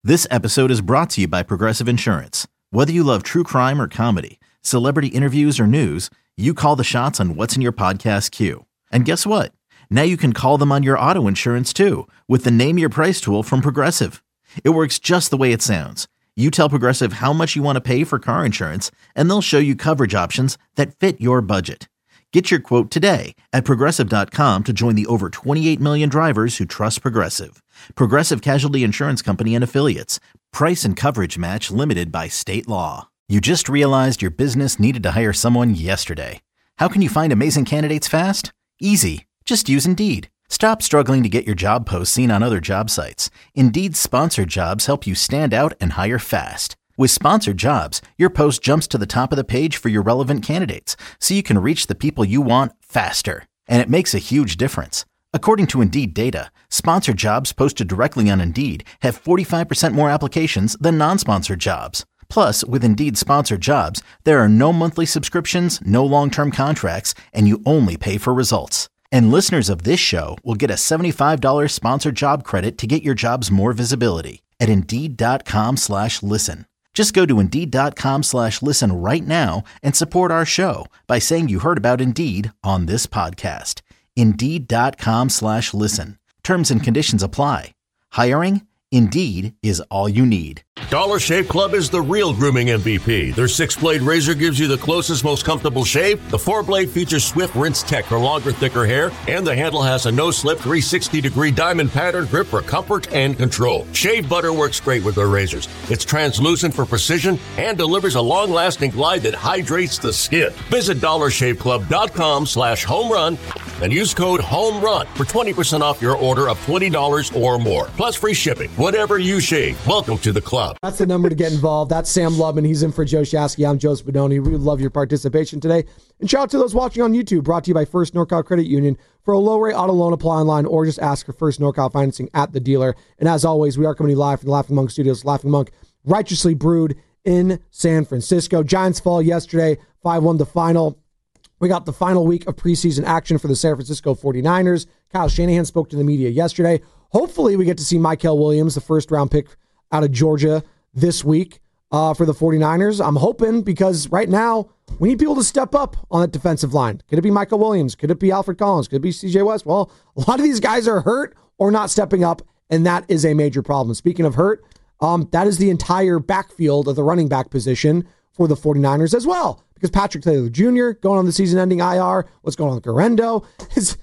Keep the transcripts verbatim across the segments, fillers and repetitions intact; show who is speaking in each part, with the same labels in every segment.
Speaker 1: This episode is brought to you by Progressive Insurance. Whether you love true crime or comedy, celebrity interviews or news, you call the shots on what's in your podcast queue. And guess what? Now you can call them on your auto insurance too with the Name Your Price tool from Progressive. It works just the way it sounds. You tell Progressive how much you want to pay for car insurance, and they'll show you coverage options that fit your budget. Get your quote today at Progressive dot com to join the over twenty-eight million drivers who trust Progressive. Progressive Casualty Insurance Company and Affiliates. Price and coverage match limited by state law. You just realized your business needed to hire someone yesterday. How can you find amazing candidates fast? Easy. Just use Indeed. Stop struggling to get your job posts seen on other job sites. Indeed's sponsored jobs help you stand out and hire fast. With sponsored jobs, your post jumps to the top of the page for your relevant candidates, so you can reach the people you want faster. And it makes a huge difference. According to Indeed data, sponsored jobs posted directly on Indeed have forty-five percent more applications than non-sponsored jobs. Plus, with Indeed sponsored jobs, there are no monthly subscriptions, no long-term contracts, and you only pay for results. And listeners of this show will get a seventy-five dollars sponsored job credit to get your jobs more visibility at Indeed.com slash listen. Just go to Indeed.com slash listen right now and support our show by saying you heard about Indeed on this podcast. Indeed.com slash listen. Terms and conditions apply. Hiring? Indeed is all you need.
Speaker 2: Dollar Shave Club is the real grooming M V P. Their six-blade razor gives you the closest, most comfortable shave. The four-blade features swift rinse tech for longer, thicker hair. And the handle has a no-slip three hundred sixty degree diamond pattern grip for comfort and control. Shave butter works great with their razors. It's translucent for precision and delivers a long-lasting glide that hydrates the skin. Visit dollar shave club dot com slash home run and use code HOMERUN for twenty percent off your order of twenty dollars or more. Plus free shipping. Whatever you shave, welcome to the club.
Speaker 3: That's the number to get involved. That's Sam Lubman. He's in for Joe Shasky. I'm Joe Spadoni. We would love your participation today. And shout out to those watching on YouTube. Brought to you by First NorCal Credit Union. For a low-rate auto loan, apply online or just ask for First NorCal financing at the dealer. And as always, we are coming to you live from the Laughing Monk Studios. Laughing Monk, righteously brewed in San Francisco. Giants fall yesterday, five one the final. We got the final week of preseason action for the San Francisco forty-niners. Kyle Shanahan spoke to the media yesterday. Hopefully we get to see Mykel Williams, the first-round pick out of Georgia, this week uh, for the forty-niners. I'm hoping because right now we need people to step up on that defensive line. Could it be Mykel Williams? Could it be Alfred Collins? Could it be C J West? Well, a lot of these guys are hurt or not stepping up, and that is a major problem. Speaking of hurt, um, that is the entire backfield of the running back position for the forty-niners as well, because Patrick Taylor Junior going on the season-ending I R. What's going on with Garendo? Is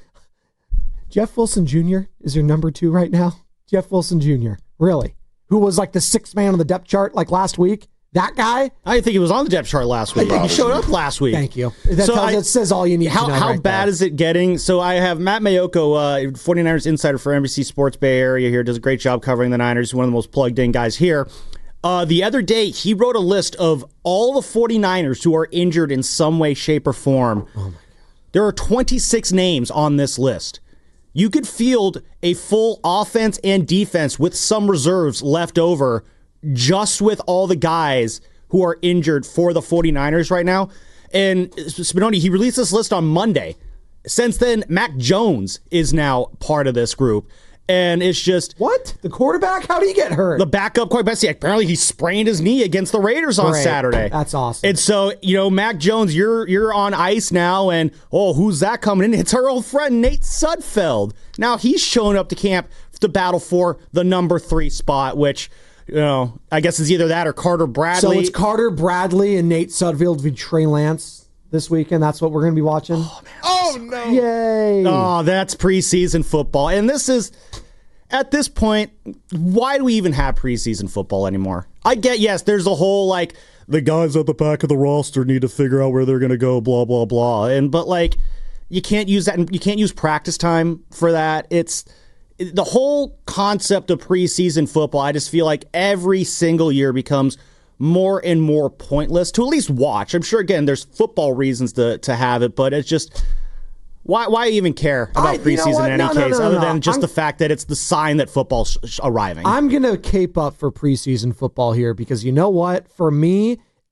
Speaker 3: Jeff Wilson Junior is your number two right now? Jeff Wilson Junior Really? Who was like the sixth man on the depth chart like last week? That guy?
Speaker 4: I think he was on the depth chart last week. He showed up last week.
Speaker 3: Thank you. That,
Speaker 4: so
Speaker 3: tells,
Speaker 4: I,
Speaker 3: that says all you need
Speaker 4: how,
Speaker 3: to know
Speaker 4: How
Speaker 3: right
Speaker 4: bad
Speaker 3: there.
Speaker 4: is it getting? So I have Matt Mayoko, uh, forty-niners insider for N B C Sports Bay Area here, does a great job covering the Niners, one of the most plugged-in guys here. Uh, the other day, he wrote a list of all the forty-niners who are injured in some way, shape, or form. Oh my God. There are twenty-six names on this list. You could field a full offense and defense with some reserves left over just with all the guys who are injured for the forty-niners right now. And Spadoni, he released this list on Monday. Since then, Mac Jones is now part of this group. And it's just...
Speaker 3: What? The quarterback? How do you get hurt?
Speaker 4: The backup quarterback. See, apparently he sprained his knee against the Raiders on
Speaker 3: Great.
Speaker 4: Saturday.
Speaker 3: That's awesome.
Speaker 4: And so, you know, Mac Jones, you're you're on ice now, and, oh, who's that coming in? It's our old friend Nate Sudfeld. Now he's showing up to camp to battle for the number three spot, which... You know, I guess it's either that or Carter Bradley.
Speaker 3: So it's Carter Bradley and Nate Sudfeld v. Trey Lance this weekend. That's what we're going to be watching.
Speaker 4: Oh, man,
Speaker 5: oh no.
Speaker 3: Yay.
Speaker 4: Oh, that's preseason football. And this is, at this point, why do we even have preseason football anymore? I get, yes, there's a whole, like, the guys at the back of the roster need to figure out where they're going to go, blah, blah, blah. And But, like, you can't use that. You can't use practice time for that. It's... The whole concept of preseason football, I just feel like every single year becomes more and more pointless to at least watch. I'm sure, again, there's football reasons to, to have it, but it's just, why why even care about I, preseason you know in any
Speaker 3: no,
Speaker 4: case,
Speaker 3: no, no, no,
Speaker 4: other
Speaker 3: no.
Speaker 4: than just
Speaker 3: I'm,
Speaker 4: the fact that it's the sign that football's sh- arriving?
Speaker 3: I'm going to cape up for preseason football here because you know what? For me, it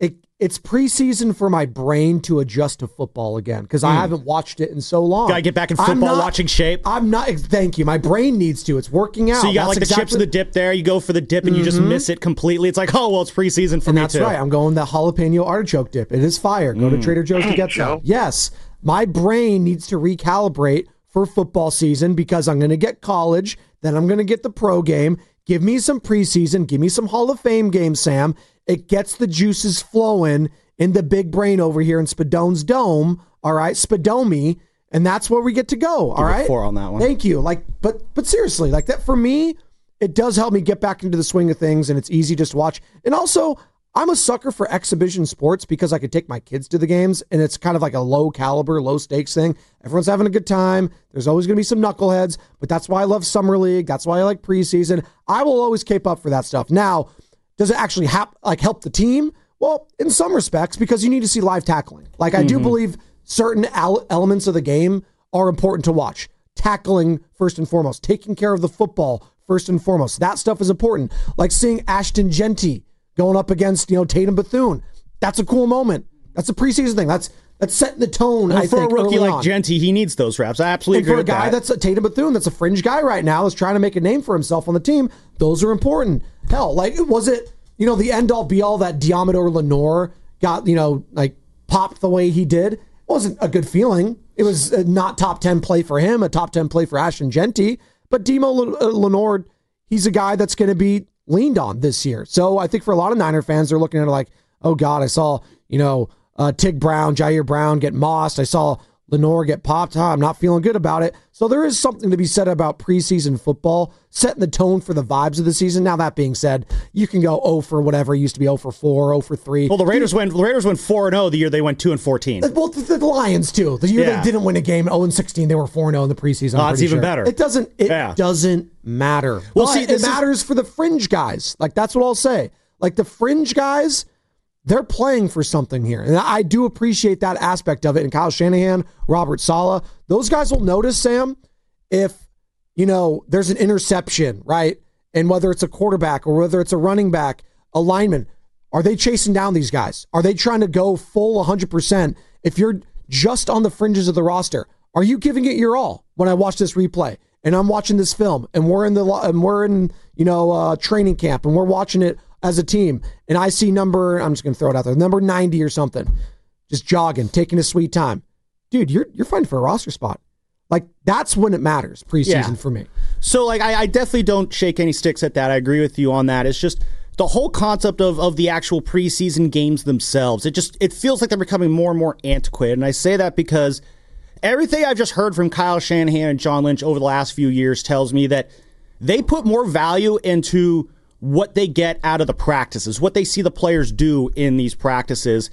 Speaker 3: it's preseason for my brain to adjust to football again because mm. I haven't watched it in so long.
Speaker 4: Gotta get back in football, not, watching shape.
Speaker 3: I'm not. Thank you. My brain needs to. It's working out.
Speaker 4: So you got
Speaker 3: that's
Speaker 4: like
Speaker 3: exactly,
Speaker 4: the chips of the dip there. You go for the dip and mm-hmm. you just miss it completely. It's like, oh well, it's preseason for
Speaker 3: and
Speaker 4: me
Speaker 3: that's
Speaker 4: too.
Speaker 3: That's right. I'm going the jalapeno artichoke dip. It is fire. Go mm. to Trader Joe's to get some. Yes, my brain needs to recalibrate for football season because I'm going to get college, then I'm going to get the pro game. Give me some preseason. Give me some Hall of Fame games, Sam. It gets the juices flowing in the big brain over here in Spadone's Dome, all right, Spadomi, and that's where we get to go, all
Speaker 4: Give
Speaker 3: right?
Speaker 4: Four on that one.
Speaker 3: Thank you. Like, but but seriously, like that for me, it does help me get back into the swing of things, and it's easy just to watch. And also, I'm a sucker for exhibition sports because I could take my kids to the games, and it's kind of like a low caliber, low stakes thing. Everyone's having a good time. There's always going to be some knuckleheads, but that's why I love Summer League. That's why I like preseason. I will always cape up for that stuff. Now, does it actually hap- like help the team? Well, in some respects, because you need to see live tackling. Like, I mm-hmm. do believe certain al- elements of the game are important to watch. Tackling, first and foremost. Taking care of the football, first and foremost. That stuff is important. Like seeing Ashton Genty going up against, you know, Tatum Bethune. That's a cool moment. That's a preseason thing. That's that's setting the tone,
Speaker 4: well,
Speaker 3: I
Speaker 4: for
Speaker 3: think,
Speaker 4: a rookie like
Speaker 3: on.
Speaker 4: Genty, he needs those reps. I absolutely
Speaker 3: and
Speaker 4: agree
Speaker 3: for a
Speaker 4: with
Speaker 3: guy
Speaker 4: that.
Speaker 3: that's a Tatum Bethune, that's a fringe guy right now, is trying to make a name for himself on the team, those are important. Hell, like, was it, you know, the end-all, be-all that Diamador Lenore got, you know, like, popped the way he did? It wasn't a good feeling. It was a not top ten play for him, a top ten play for Ashton Genty. But Demo Lenore, he's a guy that's going to be leaned on this year. So I think for a lot of Niner fans, they're looking at it like, oh, God, I saw, you know, uh, Tig Brown, Jair Brown get mossed. I saw Lenore get popped. Huh, I'm not feeling good about it. So there is something to be said about preseason football, setting the tone for the vibes of the season. Now, that being said, you can go oh for whatever. It used to be oh for four, oh for three.
Speaker 4: Well, the Raiders went the Raiders went four and oh the year they went two and fourteen.
Speaker 3: Well, the, the Lions, too. The year yeah. they didn't win a game, oh and sixteen, they were four and oh in the preseason.
Speaker 4: Oh, that's even
Speaker 3: sure.
Speaker 4: better.
Speaker 3: It doesn't, it
Speaker 4: yeah.
Speaker 3: doesn't matter.
Speaker 4: Well,
Speaker 3: but
Speaker 4: see,
Speaker 3: it matters is... for the fringe guys. Like, that's what I'll say. Like, the fringe guys, they're playing for something here. And I do appreciate that aspect of it. And Kyle Shanahan, Robert Saleh, those guys will notice, Sam, if, you know, there's an interception, right? And whether it's a quarterback or whether it's a running back, a lineman, are they chasing down these guys? Are they trying to go full one hundred percent? If you're just on the fringes of the roster, are you giving it your all? When I watch this replay and I'm watching this film and we're in the and we're in, you know, uh, training camp and we're watching it as a team, and I see number, I'm just going to throw it out there, number ninety or something, just jogging, taking a sweet time. Dude, you're you're fighting for a roster spot. Like, that's when it matters, preseason yeah. for me.
Speaker 4: So, like, I, I definitely don't shake any sticks at that. I agree with you on that. It's just the whole concept of, of the actual preseason games themselves. It just, it feels like they're becoming more and more antiquated. And I say that because everything I've just heard from Kyle Shanahan and John Lynch over the last few years tells me that they put more value into what they get out of the practices, what they see the players do in these practices,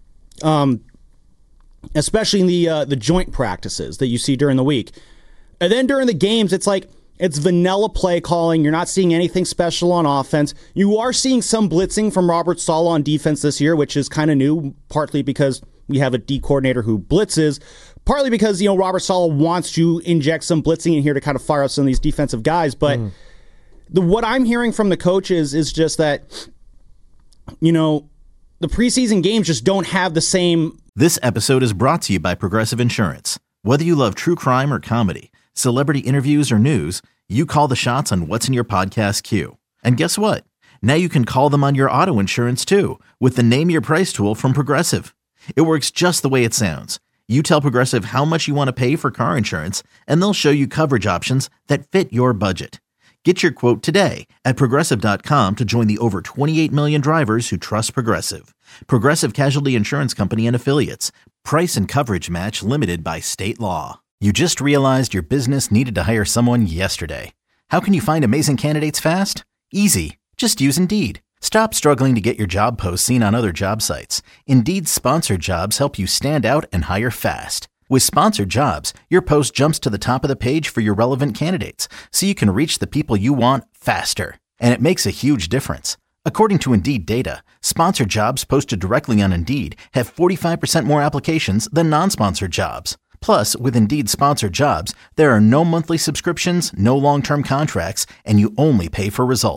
Speaker 4: um, especially in the uh, the joint practices that you see during the week. And then during the games, it's like it's vanilla play calling. You're not seeing anything special on offense. You are seeing some blitzing from Robert Saleh on defense this year, which is kind of new, partly because we have a D coordinator who blitzes, partly because, you know, Robert Saleh wants to inject some blitzing in here to kind of fire up some of these defensive guys, but mm. The, what I'm hearing from the coaches is just that, you know, the preseason games just don't have the same.
Speaker 1: This episode is brought to you by Progressive Insurance. Whether you love true crime or comedy, celebrity interviews or news, you call the shots on what's in your podcast queue. And guess what? Now you can call them on your auto insurance too with the Name Your Price tool from Progressive. It works just the way it sounds. You tell Progressive how much you want to pay for car insurance, and they'll show you coverage options that fit your budget. Get your quote today at Progressive dot com to join the over twenty-eight million drivers who trust Progressive. Progressive Casualty Insurance Company and Affiliates. Price and coverage match limited by state law. You just realized your business needed to hire someone yesterday. How can you find amazing candidates fast? Easy. Just use Indeed. Stop struggling to get your job posts seen on other job sites. Indeed's sponsored jobs help you stand out and hire fast. With sponsored jobs, your post jumps to the top of the page for your relevant candidates, so you can reach the people you want faster. And it makes a huge difference. According to Indeed data, sponsored jobs posted directly on Indeed have forty-five percent more applications than non-sponsored jobs. Plus, with Indeed sponsored jobs, there are no monthly subscriptions, no long-term contracts, and you only pay for results.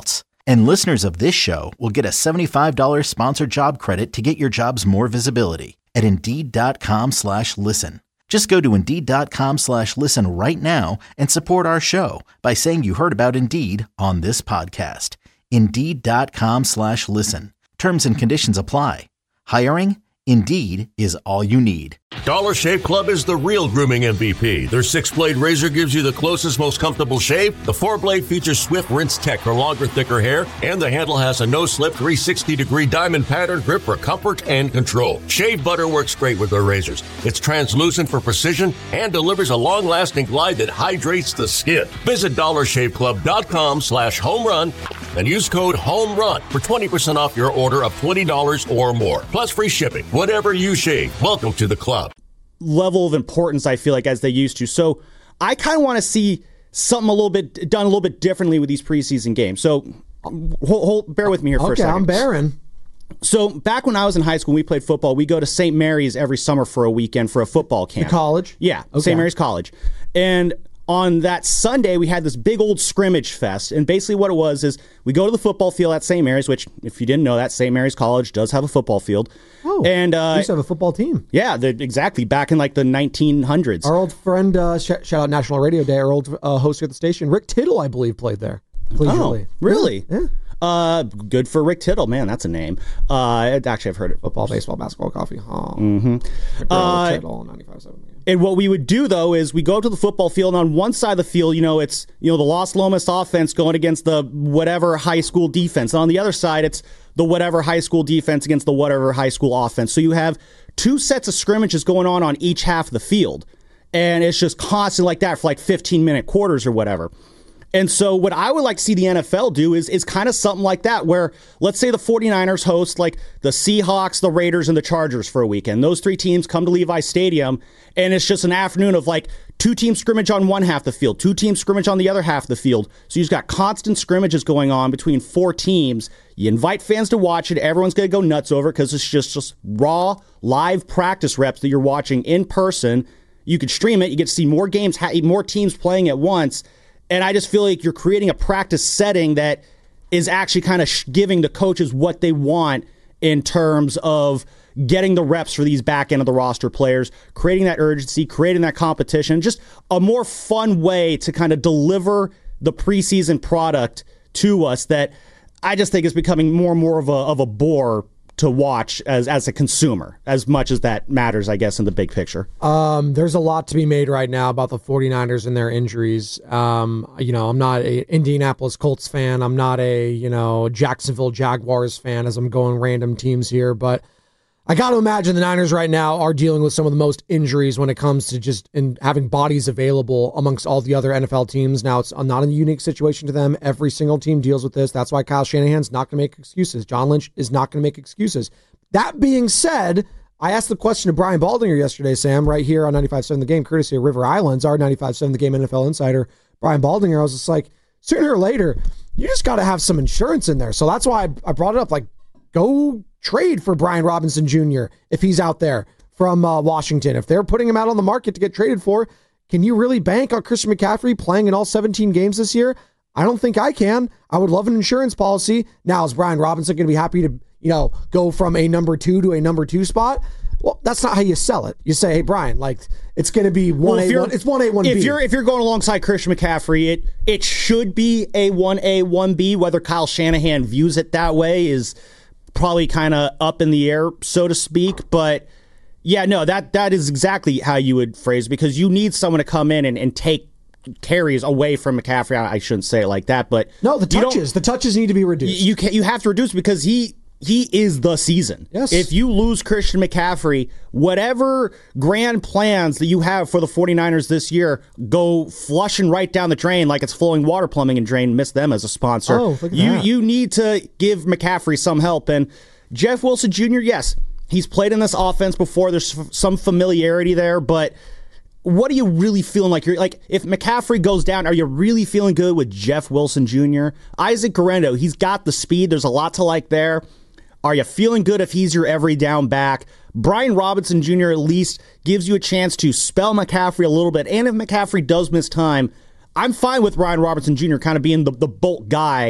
Speaker 1: And listeners of this show will get a seventy-five dollars sponsored job credit to get your jobs more visibility at Indeed.com slash listen. Just go to Indeed.com slash listen right now and support our show by saying you heard about Indeed on this podcast. Indeed.com slash listen. Terms and conditions apply. Hiring? Indeed is all you need.
Speaker 2: Dollar Shave Club is the real grooming M V P. Their six-blade razor gives you the closest, most comfortable shave. The four-blade features swift rinse tech for longer, thicker hair. And the handle has a no-slip three sixty degree diamond pattern grip for comfort and control. Shave butter works great with their razors. It's translucent for precision and delivers a long-lasting glide that hydrates the skin. Visit Dollar Shave Club dot com slash home run and use code HOMERUN for twenty percent off your order of twenty dollars or more. Plus free shipping. Whatever you shave, welcome to the club.
Speaker 4: Level of importance, I feel like, as they used to. So I kind of want to see something a little bit done a little bit differently with these preseason games. So hold, hold, bear with me here for
Speaker 3: okay,
Speaker 4: a second.
Speaker 3: I'm bearing.
Speaker 4: So back when I was in high school, we played football. We go to Saint Mary's every summer for a weekend for a football camp.
Speaker 3: The college?
Speaker 4: Yeah,
Speaker 3: okay.
Speaker 4: Saint Mary's College. And on that Sunday, we had this big old scrimmage fest. And basically what it was is we go to the football field at Saint Mary's, which, if you didn't know that, Saint Mary's College does have a football field.
Speaker 3: Oh,
Speaker 4: and uh,
Speaker 3: we used to have a football team.
Speaker 4: Yeah, the, exactly, back in like the nineteen hundreds.
Speaker 3: Our old friend, uh, sh- shout out National Radio Day, our old uh, host at the station, Rick Tittle, I believe, played there.
Speaker 4: Oh, really?
Speaker 3: Yeah. yeah.
Speaker 4: Uh, good for Rick Tittle. Man, that's a name. Uh, actually, I've heard it.
Speaker 3: Football, baseball, basketball, coffee. Oh.
Speaker 4: Mm-hmm. Uh,
Speaker 3: Rick Tittle, ninety-five point seven.
Speaker 4: And what we would do, though, is we go up to the football field, and on one side of the field, you know, it's, you know, the Los Lomas offense going against the whatever high school defense. And on the other side, it's the whatever high school defense against the whatever high school offense. So you have two sets of scrimmages going on on each half of the field. And it's just constant like that for like fifteen-minute quarters or whatever. And so what I would like to see the N F L do is is kind of something like that, where let's say the 49ers host like the Seahawks, the Raiders, and the Chargers for a weekend. Those three teams come to Levi Stadium, and it's just an afternoon of like two team scrimmage on one half of the field, two team scrimmage on the other half of the field. So you've got constant scrimmages going on between four teams. You invite fans to watch it. Everyone's going to go nuts over it because it's just, just raw, live practice reps that you're watching in person. You could stream it. You get to see more games, more teams playing at once. And I just feel like you're creating a practice setting that is actually kind of sh- giving the coaches what they want in terms of getting the reps for these back end of the roster players, creating that urgency, creating that competition, just a more fun way to kind of deliver the preseason product to us that I just think is becoming more and more of a of a bore to watch as as a consumer, as much as that matters, I guess, in the big picture.
Speaker 3: Um, there's a lot to be made right now about the 49ers and their injuries. Um, you know, I'm not a Indianapolis Colts fan. I'm not a, you know, Jacksonville Jaguars fan as I'm going random teams here, but I got to imagine the Niners right now are dealing with some of the most injuries when it comes to just in having bodies available amongst all the other N F L teams. Now, it's not a unique situation to them. Every single team deals with this. That's why Kyle Shanahan's not going to make excuses. John Lynch is not going to make excuses. That being said, I asked the question to Brian Baldinger yesterday, Sam, right here on ninety-five point seven The Game, courtesy of River Islands, our ninety-five point seven The Game N F L insider, Brian Baldinger. I was just like, sooner or later, you just got to have some insurance in there. So that's why I, I brought it up. Like, go trade for Brian Robinson Junior if he's out there from uh, Washington. If they're putting him out on the market to get traded for, can you really bank on Christian McCaffrey playing in all seventeen games this year? I don't think I can. I would love an insurance policy. Now, is Brian Robinson going to be happy to, you know, go from a number two to a number two spot? Well, that's not how you sell it. You say, hey, Brian, like, it's going to be one A, one, it's one A, one B.
Speaker 4: If you're if you're going alongside Christian McCaffrey, it it should be a one A, one B. Whether Kyle Shanahan views it that way is probably kind of up in the air, so to speak. But yeah, no, that that is exactly how you would phrase it, because you need someone to come in and, and take carries away from McCaffrey. I, I shouldn't say it like that, but
Speaker 3: no, the touches, the touches need to be reduced.
Speaker 4: You can, you have to reduce because he he is the season.
Speaker 3: Yes.
Speaker 4: If you lose Christian McCaffrey, whatever grand plans that you have for the 49ers this year go flushing right down the drain like it's flowing water plumbing and drain. Miss them as a sponsor.
Speaker 3: Oh, look at
Speaker 4: you
Speaker 3: that.
Speaker 4: you need to give McCaffrey some help. And Jeff Wilson Junior, yes, he's played in this offense before. There's f- some familiarity there, but what are you really feeling like? You're like, if McCaffrey goes down, are you really feeling good with Jeff Wilson Junior? Isaac Guerrero, he's got the speed. There's a lot to like there. Are you feeling good if he's your every down back? Brian Robinson Junior at least gives you a chance to spell McCaffrey a little bit. And if McCaffrey does miss time, I'm fine with Brian Robinson Junior kind of being the, the bolt guy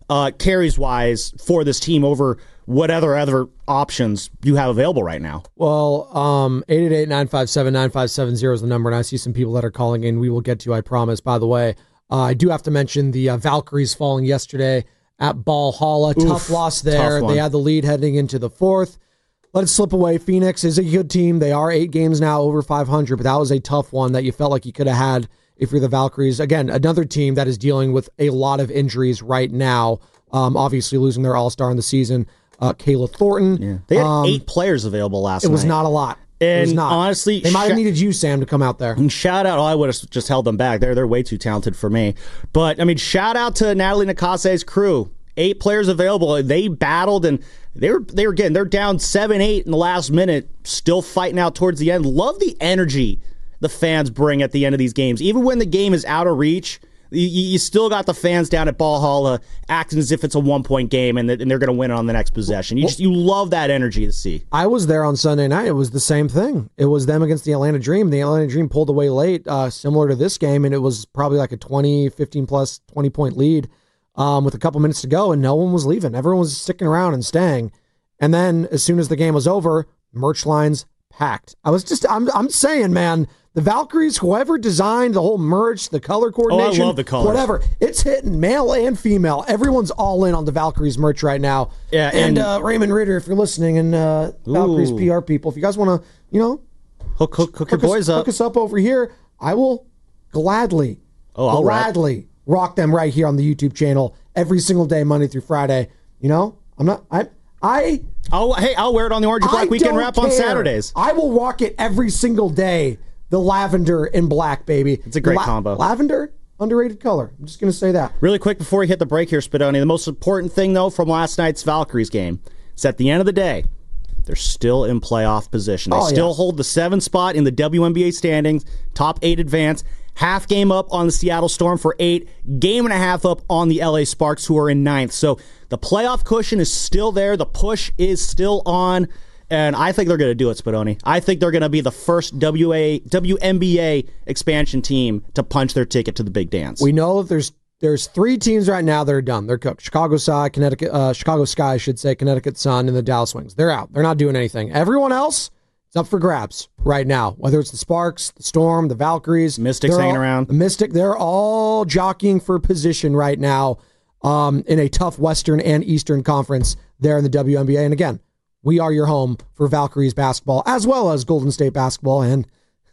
Speaker 4: uh, carries-wise for this team over what other other options you have available right now?
Speaker 3: Well, um, eight eight eight, nine five seven, nine five seven zero is the number, and I see some people that are calling in. We will get to, I promise. By the way, uh, I do have to mention the uh, Valkyries falling yesterday at Valhalla. Oof, tough loss there. Tough they had the lead heading into the fourth. Let it slip away. Phoenix is a good team. They are eight games now over five hundred, but that was a tough one that you felt like you could have had if you're the Valkyries. Again, another team that is dealing with a lot of injuries right now, um, obviously losing their all-star in the season. Uh, Kayla Thornton.
Speaker 4: Yeah. They had
Speaker 3: um,
Speaker 4: eight players available last
Speaker 3: it
Speaker 4: night.
Speaker 3: It was not a lot.
Speaker 4: And
Speaker 3: it was not.
Speaker 4: honestly,
Speaker 3: they might have
Speaker 4: sh-
Speaker 3: needed you, Sam, to come out there.
Speaker 4: And shout out, oh, I would have just held them back. They're they're way too talented for me. But I mean, shout out to Natalie Nakase's crew. Eight players available. They battled and they were they were getting they're down seven eight in the last minute, still fighting out towards the end. Love the energy the fans bring at the end of these games, even when the game is out of reach. You, you still got the fans down at Valhalla acting as if it's a one-point game and, and they're going to win it on the next possession. You just you love that energy to see.
Speaker 3: I was there on Sunday night. It was the same thing. It was them against the Atlanta Dream. The Atlanta Dream pulled away late, uh, similar to this game, and it was probably like a twenty, fifteen-plus, twenty-point lead um, with a couple minutes to go, and no one was leaving. Everyone was sticking around and staying. And then as soon as the game was over, merch lines packed. I was just, I'm, I'm saying, man, the Valkyries, whoever designed the whole merch, the color coordination,
Speaker 4: oh, I love the colors.
Speaker 3: Whatever, it's hitting male and female. Everyone's all in on the Valkyries merch right now.
Speaker 4: Yeah,
Speaker 3: and,
Speaker 4: and
Speaker 3: uh, Raymond Ritter, if you're listening, and uh, Valkyries P R people, if you guys want to, you know,
Speaker 4: hook hook, hook your
Speaker 3: hook
Speaker 4: boys
Speaker 3: us,
Speaker 4: up,
Speaker 3: hook us up over here, I will gladly,
Speaker 4: oh, I'll
Speaker 3: gladly rock. rock them right here on the YouTube channel every single day, Monday through Friday. You know, I'm not, I, I.
Speaker 4: I'll, hey, I'll wear it on the Orange and Black
Speaker 3: I
Speaker 4: Weekend wrap
Speaker 3: care.
Speaker 4: on Saturdays.
Speaker 3: I will rock it every single day. The lavender and black, baby.
Speaker 4: It's a great
Speaker 3: La-
Speaker 4: combo.
Speaker 3: Lavender, underrated color. I'm just going to say that.
Speaker 4: Really quick before we hit the break here, Spadoni, the most important thing, though, from last night's Valkyries game is at the end of the day, they're still in playoff position. They
Speaker 3: oh,
Speaker 4: still
Speaker 3: yeah.
Speaker 4: hold the seventh spot in the W N B A standings, top eight advance, half game up on the Seattle Storm for eight, game and a half up on the L A Sparks, who are in ninth. So the playoff cushion is still there. The push is still on. And I think they're going to do it, Spadoni. I think they're going to be the first W A W N B A expansion team to punch their ticket to the big dance.
Speaker 3: We know that there's there's three teams right now that are done. They're cooked. Chicago Sky, Connecticut, uh, Chicago Sky, I should say, Connecticut Sun, and the Dallas Wings. They're out. They're not doing anything. Everyone else, it's up for grabs right now. Whether it's the Sparks, the Storm, the Valkyries,
Speaker 4: Mystics hanging
Speaker 3: all,
Speaker 4: around,
Speaker 3: the Mystic, they're all jockeying for position right now um, in a tough Western and Eastern Conference there in the W N B A. And again, we are your home for Valkyries basketball, as well as Golden State basketball. And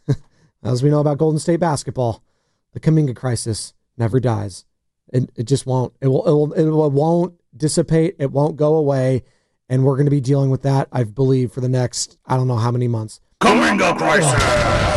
Speaker 3: as we know about Golden State basketball, the Kuminga crisis never dies. It, it just won't. It will, it will. It won't dissipate. It won't go away. And we're going to be dealing with that, I believe, for the next, I don't know how many months.
Speaker 5: Kuminga crisis!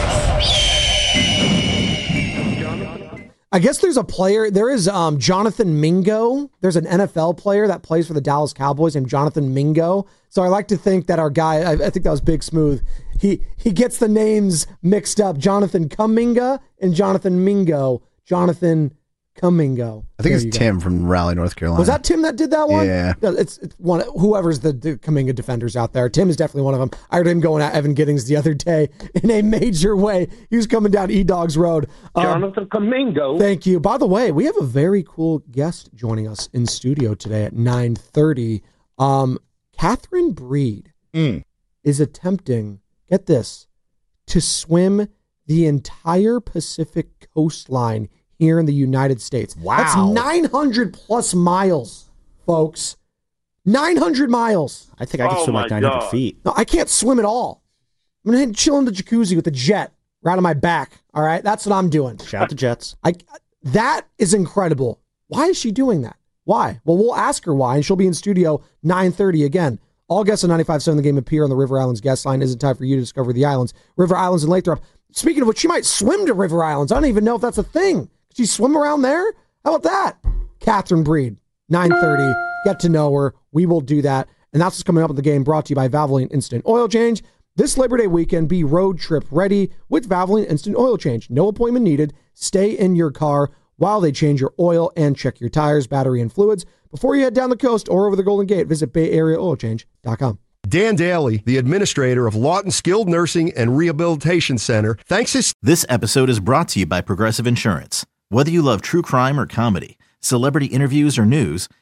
Speaker 3: I guess there's a player, there is um, Jonathan Mingo. There's an N F L player that plays for the Dallas Cowboys named Jonathan Mingo. So I like to think that our guy, I, I think that was Big Smooth, he he gets the names mixed up. Jonathan Kuminga and Jonathan Mingo. Jonathan Kuminga.
Speaker 6: I think
Speaker 3: There
Speaker 6: it's Tim from Raleigh, North Carolina.
Speaker 3: Was that Tim that did that one?
Speaker 6: Yeah.
Speaker 3: No, it's, it's one. Whoever's the, the Kuminga defenders out there. Tim is definitely one of them. I heard him going at Evan Giddings the other day in a major way. He was coming down E-Dogs Road. Um,
Speaker 5: Jonathan Kuminga.
Speaker 3: Thank you. By the way, we have a very cool guest joining us in studio today at nine thirty. Um, Catherine Breed
Speaker 6: Mm.
Speaker 3: is attempting, get this, to swim the entire Pacific coastline here in the United States.
Speaker 4: Wow.
Speaker 3: That's nine hundred plus miles, folks. nine hundred miles.
Speaker 4: I think I could
Speaker 5: Oh
Speaker 4: swim
Speaker 5: my
Speaker 4: like nine hundred
Speaker 5: God.
Speaker 4: feet.
Speaker 3: No, I can't swim at all. I'm going to chill in the jacuzzi with the jet right on my back. All right? That's what I'm doing.
Speaker 4: Shout out to Jets.
Speaker 3: I That is incredible. Why is she doing that? Why? Well, we'll ask her why, and she'll be in studio nine thirty again. All guests on ninety-five point seven The Game appear on the River Islands guest line. Isn't time for you to discover the islands. River Islands and Lathrop. Speaking of which, she might swim to River Islands. I don't even know if that's a thing. Could she swim around there? How about that? Catherine Breed, nine thirty. Get to know her. We will do that. And that's what's coming up in the game, brought to you by Valvoline Instant Oil Change. This Labor Day weekend, be road trip ready with Valvoline Instant Oil Change. No appointment needed. Stay in your car while they change your oil and check your tires, battery, and fluids. Before you head down the coast or over the Golden Gate, visit bay area oil change dot com.
Speaker 7: Dan Daly, the administrator of Lawton Skilled Nursing and Rehabilitation Center, thanks his...
Speaker 1: This episode is brought to you by Progressive Insurance. Whether you love true crime or comedy, celebrity interviews or news,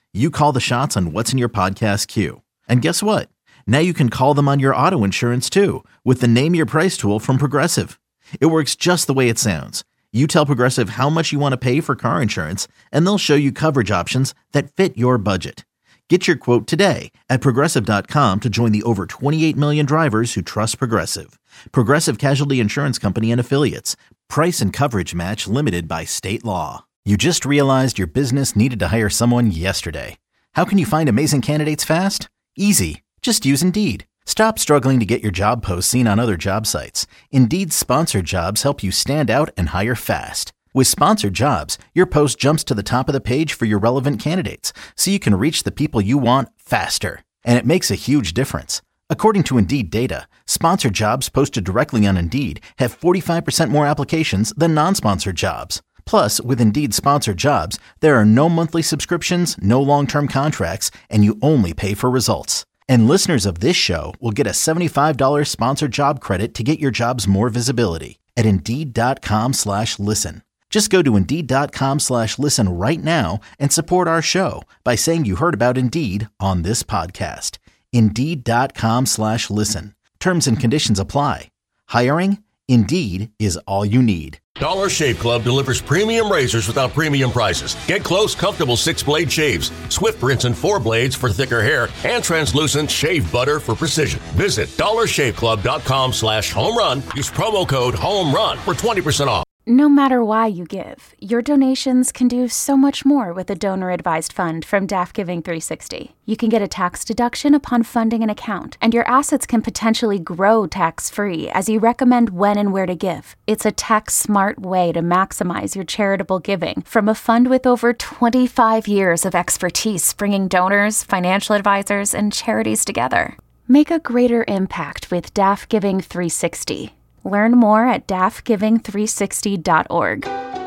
Speaker 1: you call the shots on what's in your podcast queue. And guess what? Now you can call them on your auto insurance too with the Name Your Price tool from Progressive. It works just the way it sounds. You tell Progressive how much you want to pay for car insurance, and they'll show you coverage options that fit your budget. Get your quote today at Progressive dot com to join the over twenty-eight million drivers who trust Progressive. Progressive Casualty Insurance Company and Affiliates. Price and coverage match limited by state law. You just realized your business needed to hire someone yesterday. How can you find amazing candidates fast? Easy. Just use Indeed. Stop struggling to get your job posts seen on other job sites. Indeed's sponsored jobs help you stand out and hire fast. With sponsored jobs, your post jumps to the top of the page for your relevant candidates, so you can reach the people you want faster. And it makes a huge difference. According to Indeed data, sponsored jobs posted directly on Indeed have forty-five percent more applications than non-sponsored jobs. Plus, with Indeed sponsored jobs, there are no monthly subscriptions, no long-term contracts, and you only pay for results. And listeners of this show will get a seventy-five dollars sponsored job credit to get your jobs more visibility at Indeed.com slash listen. Just go to Indeed.com slash listen right now and support our show by saying you heard about Indeed on this podcast. Indeed.com slash listen. Terms and conditions apply. Hiring? Indeed is all you need.
Speaker 2: Dollar Shave Club delivers premium razors without premium prices. Get close, comfortable six-blade shaves, swift rinse and four blades for thicker hair, and translucent shave butter for precision. Visit dollarshaveclub.com slash home run. Use promo code HOMERUN for twenty percent off.
Speaker 6: No matter why you give, your donations can do so much more with a donor-advised fund from D A F Giving three sixty. You can get a tax deduction upon funding an account, and your assets can potentially grow tax-free as you recommend when and where to give. It's a tax-smart way to maximize your charitable giving from a fund with over twenty-five years of expertise bringing donors, financial advisors, and charities together. Make a greater impact with D A F Giving three sixty. Learn more at D A F giving three sixty dot org.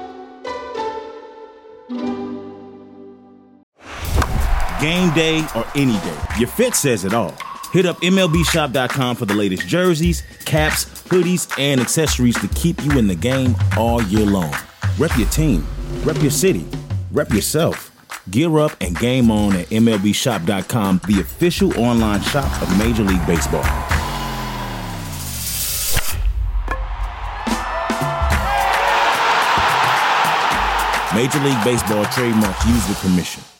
Speaker 8: Game day or any day, your fit says it all. Hit up M L B shop dot com for the latest jerseys, caps, hoodies, and accessories to keep you in the game all year long. Rep your team, rep your city, rep yourself. Gear up and game on at M L B shop dot com, the official online shop of Major League Baseball. Major League Baseball trademark used with permission.